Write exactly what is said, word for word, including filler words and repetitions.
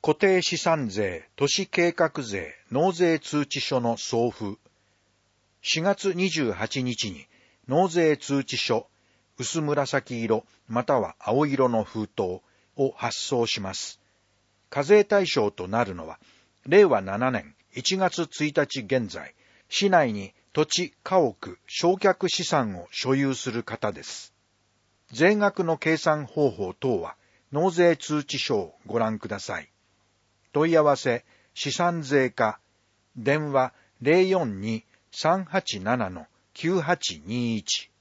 固定資産税、都市計画税、納税通知書の送付。しがつにじゅうはちにちに納税通知書、薄紫色または青色の封筒を発送します。課税対象となるのは、れいわななねんいちがつついたち現在、市内に土地、家屋、償却資産を所有する方です。税額の計算方法等は、納税通知書をご覧ください。問い合わせ、資産税課、電話 ゼロよんに さんはちなな きゅうはちにいち